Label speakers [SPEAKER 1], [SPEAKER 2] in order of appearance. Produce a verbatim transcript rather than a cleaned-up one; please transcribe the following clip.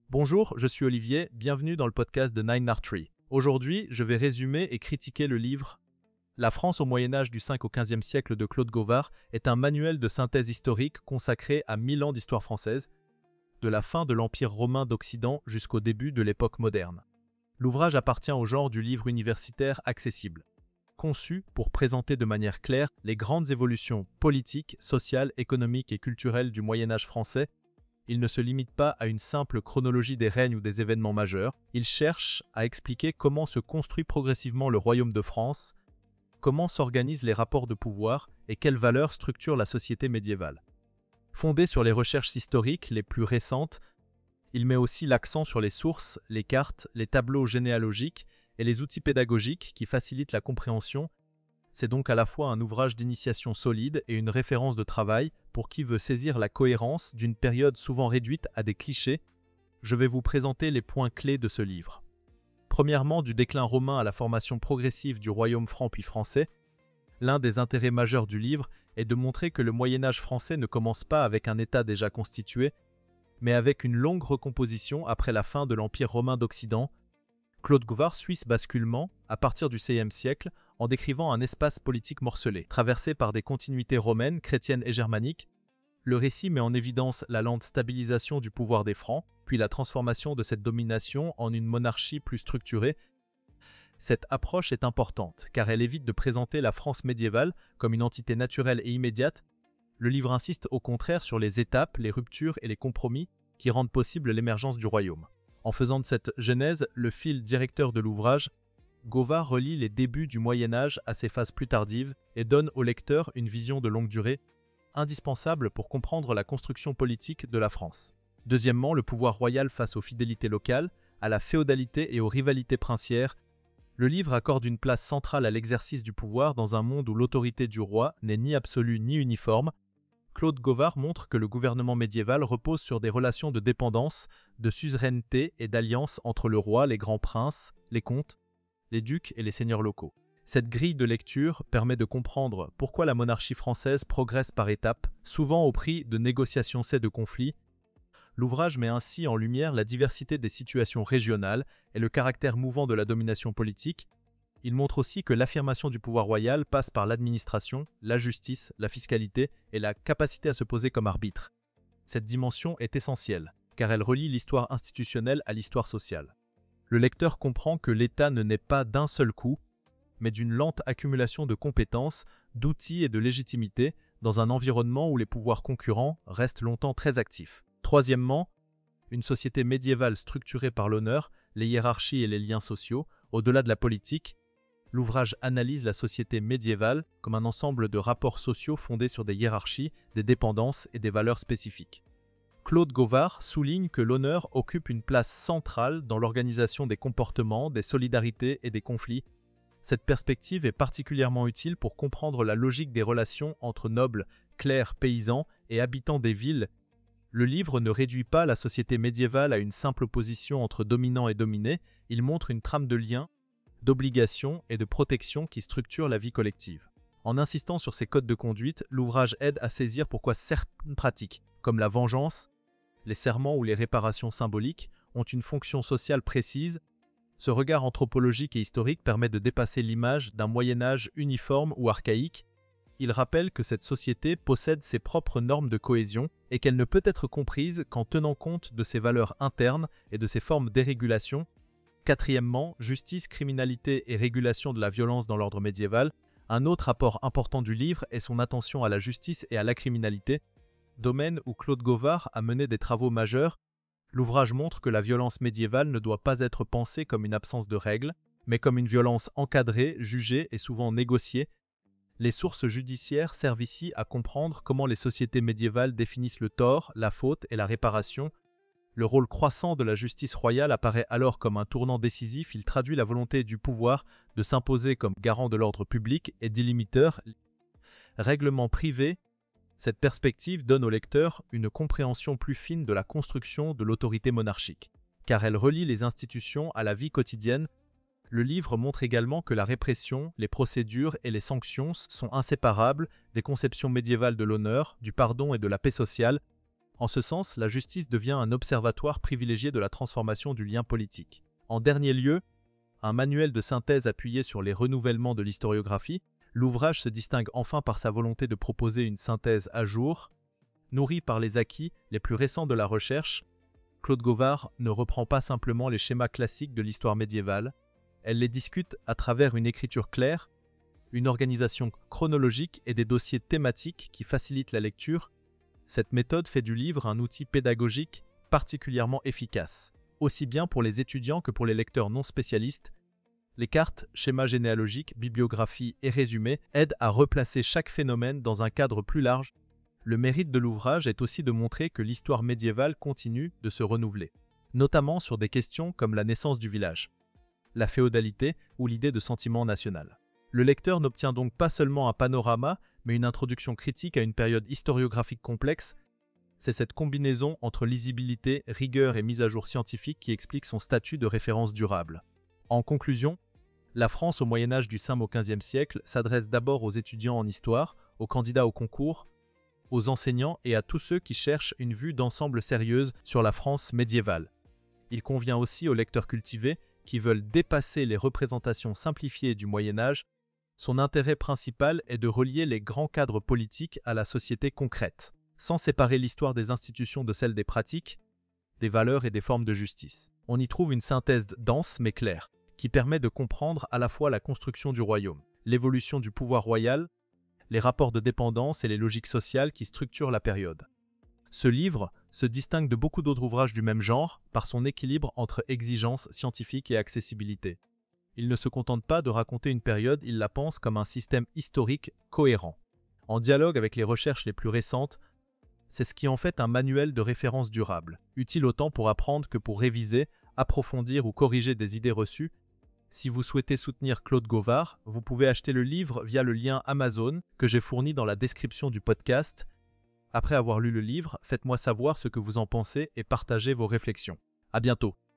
[SPEAKER 1] Bonjour, je suis Olivier, bienvenue dans le podcast de Nine Art Tree. Aujourd'hui, je vais résumer et critiquer le livre La France au Moyen-Âge du cinquième au quinzième siècle de Claude Gauvard est un manuel de synthèse historique consacré à mille ans d'histoire française, de la fin de l'Empire romain d'Occident jusqu'au début de l'époque moderne. L'ouvrage appartient au genre du livre universitaire accessible, conçu pour présenter de manière claire les grandes évolutions politiques, sociales, économiques et culturelles du Moyen-Âge français. Il ne se limite pas à une simple chronologie des règnes ou des événements majeurs, il cherche à expliquer comment se construit progressivement le royaume de France, comment s'organisent les rapports de pouvoir et quelles valeurs structurent la société médiévale. Fondé sur les recherches historiques les plus récentes, il met aussi l'accent sur les sources, les cartes, les tableaux généalogiques et les outils pédagogiques qui facilitent la compréhension. C'est donc à la fois un ouvrage d'initiation solide et une référence de travail pour qui veut saisir la cohérence d'une période souvent réduite à des clichés. Je vais vous présenter les points clés de ce livre. Premièrement, du déclin romain à la formation progressive du royaume franc puis français, l'un des intérêts majeurs du livre est de montrer que le Moyen-Âge français ne commence pas avec un État déjà constitué, mais avec une longue recomposition après la fin de l'Empire romain d'Occident. Claude Gauvard suit ce basculement à partir du seizième siècle en décrivant un espace politique morcelé, traversé par des continuités romaines, chrétiennes et germaniques. Le récit met en évidence la lente stabilisation du pouvoir des Francs, puis la transformation de cette domination en une monarchie plus structurée. Cette approche est importante, car elle évite de présenter la France médiévale comme une entité naturelle et immédiate. Le livre insiste au contraire sur les étapes, les ruptures et les compromis qui rendent possible l'émergence du royaume. En faisant de cette genèse le fil directeur de l'ouvrage, Gauvard relie les débuts du Moyen-Âge à ses phases plus tardives et donne au lecteur une vision de longue durée, indispensable pour comprendre la construction politique de la France. Deuxièmement, le pouvoir royal face aux fidélités locales, à la féodalité et aux rivalités princières. Le livre accorde une place centrale à l'exercice du pouvoir dans un monde où l'autorité du roi n'est ni absolue ni uniforme. Claude Gauvard montre que le gouvernement médiéval repose sur des relations de dépendance, de suzeraineté et d'alliance entre le roi, les grands princes, les comtes, les ducs et les seigneurs locaux. Cette grille de lecture permet de comprendre pourquoi la monarchie française progresse par étapes, souvent au prix de négociations et de conflits. L'ouvrage met ainsi en lumière la diversité des situations régionales et le caractère mouvant de la domination politique. Il montre aussi que l'affirmation du pouvoir royal passe par l'administration, la justice, la fiscalité et la capacité à se poser comme arbitre. Cette dimension est essentielle, car elle relie l'histoire institutionnelle à l'histoire sociale. Le lecteur comprend que l'État ne naît pas d'un seul coup, mais d'une lente accumulation de compétences, d'outils et de légitimité dans un environnement où les pouvoirs concurrents restent longtemps très actifs. Troisièmement, une société médiévale structurée par l'honneur, les hiérarchies et les liens sociaux, au-delà de la politique. L'ouvrage analyse la société médiévale comme un ensemble de rapports sociaux fondés sur des hiérarchies, des dépendances et des valeurs spécifiques. Claude Gauvard souligne que l'honneur occupe une place centrale dans l'organisation des comportements, des solidarités et des conflits. Cette perspective est particulièrement utile pour comprendre la logique des relations entre nobles, clercs, paysans et habitants des villes. Le livre ne réduit pas la société médiévale à une simple opposition entre dominants et dominés, il montre une trame de liens, d'obligations et de protection qui structure la vie collective. En insistant sur ces codes de conduite, l'ouvrage aide à saisir pourquoi certaines pratiques, comme la vengeance, les serments ou les réparations symboliques, ont une fonction sociale précise. Ce regard anthropologique et historique permet de dépasser l'image d'un Moyen-Âge uniforme ou archaïque. Il rappelle que cette société possède ses propres normes de cohésion et qu'elle ne peut être comprise qu'en tenant compte de ses valeurs internes et de ses formes dérégulation. Quatrièmement, justice, criminalité et régulation de la violence dans l'ordre médiéval. Un autre apport important du livre est son attention à la justice et à la criminalité, domaine où Claude Gauvard a mené des travaux majeurs. L'ouvrage montre que la violence médiévale ne doit pas être pensée comme une absence de règles, mais comme une violence encadrée, jugée et souvent négociée. Les sources judiciaires servent ici à comprendre comment les sociétés médiévales définissent le tort, la faute et la réparation. Le rôle croissant de la justice royale apparaît alors comme un tournant décisif. Il traduit la volonté du pouvoir de s'imposer comme garant de l'ordre public et délimiteur règlements privés. Cette perspective donne au lecteur une compréhension plus fine de la construction de l'autorité monarchique, car elle relie les institutions à la vie quotidienne. Le livre montre également que la répression, les procédures et les sanctions sont inséparables des conceptions médiévales de l'honneur, du pardon et de la paix sociale. En ce sens, la justice devient un observatoire privilégié de la transformation du lien politique. En dernier lieu, un manuel de synthèse appuyé sur les renouvellements de l'historiographie, l'ouvrage se distingue enfin par sa volonté de proposer une synthèse à jour, nourrie par les acquis les plus récents de la recherche. Claude Gauvard ne reprend pas simplement les schémas classiques de l'histoire médiévale, elle les discute à travers une écriture claire, une organisation chronologique et des dossiers thématiques qui facilitent la lecture. Cette méthode fait du livre un outil pédagogique particulièrement efficace, aussi bien pour les étudiants que pour les lecteurs non spécialistes. Les cartes, schémas généalogiques, bibliographies et résumés aident à replacer chaque phénomène dans un cadre plus large. Le mérite de l'ouvrage est aussi de montrer que l'histoire médiévale continue de se renouveler, notamment sur des questions comme la naissance du village, la féodalité ou l'idée de sentiment national. Le lecteur n'obtient donc pas seulement un panorama, mais une introduction critique à une période historiographique complexe. C'est cette combinaison entre lisibilité, rigueur et mise à jour scientifique qui explique son statut de référence durable. En conclusion, la France au Moyen-Âge du cinquième au quinzième siècle s'adresse d'abord aux étudiants en histoire, aux candidats au concours, aux enseignants et à tous ceux qui cherchent une vue d'ensemble sérieuse sur la France médiévale. Il convient aussi aux lecteurs cultivés qui veulent dépasser les représentations simplifiées du Moyen-Âge. Son intérêt principal est de relier les grands cadres politiques à la société concrète, sans séparer l'histoire des institutions de celle des pratiques, des valeurs et des formes de justice. On y trouve une synthèse dense mais claire, qui permet de comprendre à la fois la construction du royaume, l'évolution du pouvoir royal, les rapports de dépendance et les logiques sociales qui structurent la période. Ce livre se distingue de beaucoup d'autres ouvrages du même genre par son équilibre entre exigence scientifique et accessibilité. Il ne se contente pas de raconter une période, il la pense comme un système historique cohérent. En dialogue avec les recherches les plus récentes, c'est ce qui en fait un manuel de référence durable, utile autant pour apprendre que pour réviser, approfondir ou corriger des idées reçues. Si vous souhaitez soutenir Claude Gauvard, vous pouvez acheter le livre via le lien Amazon que j'ai fourni dans la description du podcast. Après avoir lu le livre, faites-moi savoir ce que vous en pensez et partagez vos réflexions. À bientôt.